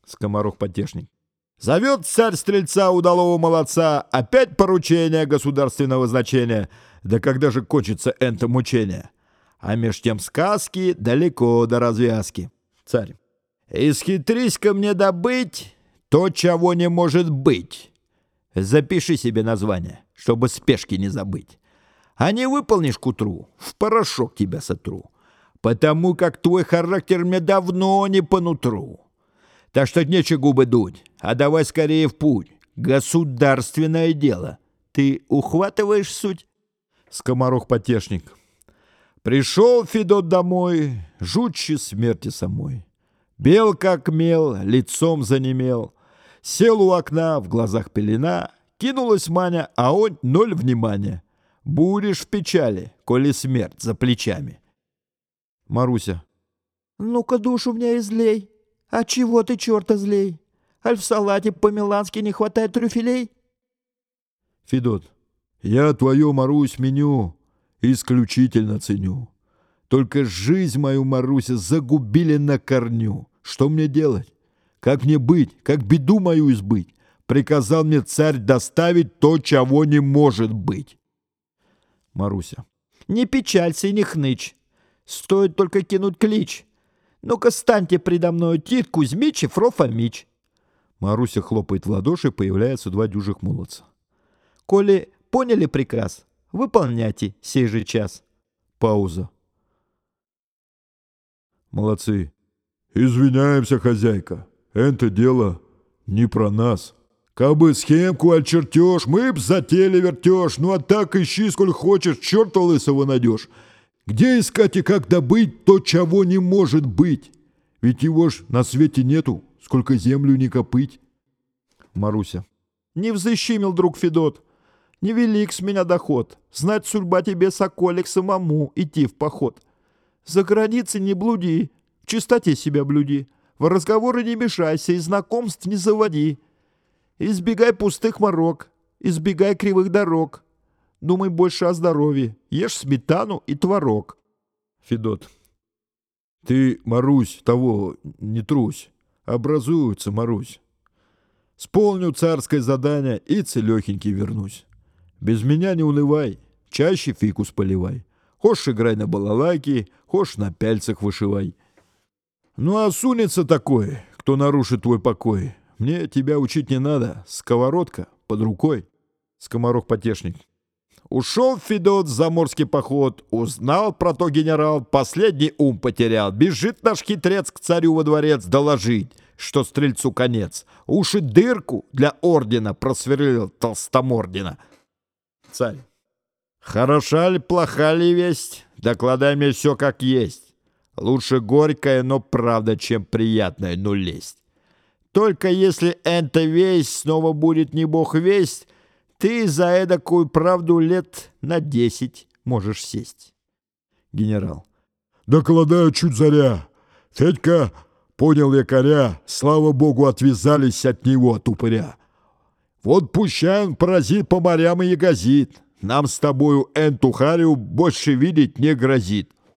Скоморох-потешник. Зовет царь стрельца удалого молодца, опять поручение государственного значения. Да когда же кончится это мучение? А меж тем сказки далеко до развязки. Царь. Исхитрись-ка мне добыть то, чего не может быть. Запиши себе название, чтобы спешки не забыть. А не выполнишь к утру, в порошок тебя сотру. Потому как твой характер мне давно не по нутру. Так что нечего губы дуть, а давай скорее в путь. Государственное дело. Ты ухватываешь суть? Скоморох-потешник. Пришел Федот домой, жутче смерти самой. Бел как мел, лицом занемел. Сел у окна, в глазах пелена. Кинулась Маня, а он ноль внимания. Будешь в печали, коли смерть за плечами. Маруся. Ну-ка душу меня излей. А чего ты, черта, злей? Аль в салате по-милански не хватает трюфелей? Федот. Я твое, Марусь, меню исключительно ценю. Только жизнь мою, Маруся, загубили на корню. Что мне делать? Как мне быть? Как беду мою избыть? Приказал мне царь доставить то, чего не может быть. Маруся. Не печалься и не хнычь. Стоит только кинуть клич. Ну-ка станьте предо мною Тит Кузьмич и Фрол Фомич. Маруся хлопает в ладоши, появляются два дюжих молодца. Коли поняли приказ, выполняйте сей же час. Пауза. Молодцы. Извиняемся, хозяйка. Это дело не про нас. Кабы схемку аль чертеж, мы б затели вертеж. Ну а так ищи, сколь хочешь, черта лысого найдешь. Где искать и как добыть то, чего не может быть? Ведь его ж на свете нету, сколько землю не копыть. Маруся. Не взыщи, друг Федот. Невелик с меня доход. Знать судьба тебе, соколик, самому идти в поход. За границей не блуди, в чистоте себя блюди. В разговоры не мешайся и знакомств не заводи. Избегай пустых морок, избегай кривых дорог. Думай больше о здоровье, ешь сметану и творог. Федот. Ты, Марусь, того не трусь. Образуется, Марусь. Сполню царское задание и целехенький вернусь. Без меня не унывай, чаще фикус поливай. Хошь играй на балалайке, хошь на пяльцах вышивай. Ну а сунется такой, кто нарушит твой покой. Мне тебя учить не надо, сковородка под рукой. Скоморох-потешник. Ушел Федот в заморский поход, узнал про то генерал, последний ум потерял. Бежит наш хитрец к царю во дворец доложить, что стрельцу конец. Уши дырку для ордена просверлил толстомордина. Царь. Хороша ли, плоха ли весть? Докладай мне все как есть. Лучше горькая, но правда, чем приятная, но лесть. Только если эта весть снова будет не бог весть, ты за эдакую правду лет на 10 можешь сесть. Генерал. Докладаю чуть заря. Федька понял якоря, слава богу, отвязались от него, от упыря. Вот пущай он паразит по морям и ягозит. Нам с тобою энту харю больше видеть не грозит.